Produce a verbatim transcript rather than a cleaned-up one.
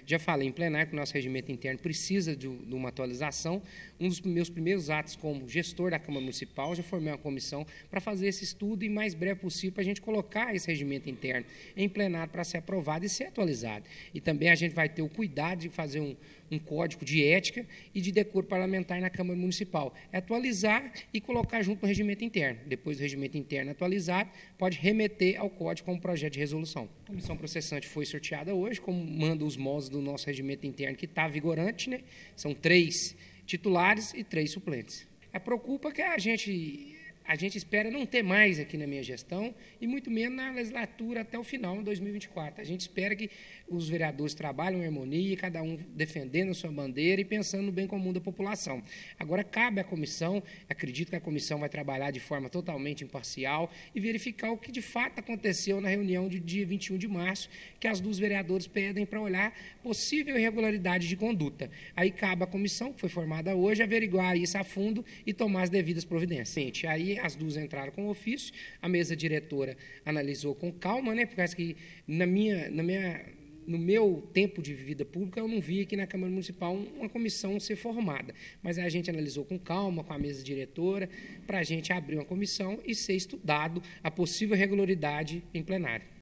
Já falei em plenário que o nosso regimento interno precisa de, de uma atualização. Um dos meus primeiros atos como gestor da Câmara Municipal, já formei uma comissão para fazer esse estudo e, mais breve possível, para a gente colocar esse regimento interno em plenário para ser aprovado e ser atualizado. E também a gente vai ter o cuidado de fazer um, um código de ética e de decoro parlamentar na Câmara Municipal. É atualizar e colocar junto no regimento interno. Depois do regimento interno atualizado, pode remeter ao código como projeto de resolução. A comissão processante foi sorteada hoje, como manda os moldes do nosso regimento interno, que está vigorante, né? São três titulares e três suplentes. A preocupa que a gente... A gente espera não ter mais aqui na minha gestão e muito menos na legislatura até o final, em dois mil e vinte e quatro. A gente espera que os vereadores trabalhem em harmonia, cada um defendendo a sua bandeira e pensando no bem comum da população. Agora, cabe à comissão, acredito que a comissão vai trabalhar de forma totalmente imparcial e verificar o que de fato aconteceu na reunião de dia vinte e um de março, que as duas vereadoras pedem para olhar possível irregularidade de conduta. Aí cabe à comissão, que foi formada hoje, averiguar isso a fundo e tomar as devidas providências. Aí as duas entraram com ofício, a mesa diretora analisou com calma, né, porque que na minha, na minha, no meu tempo de vida pública eu não vi aqui na Câmara Municipal uma comissão ser formada, mas a gente analisou com calma, com a mesa diretora, para a gente abrir uma comissão e ser estudado a possível irregularidade em plenário.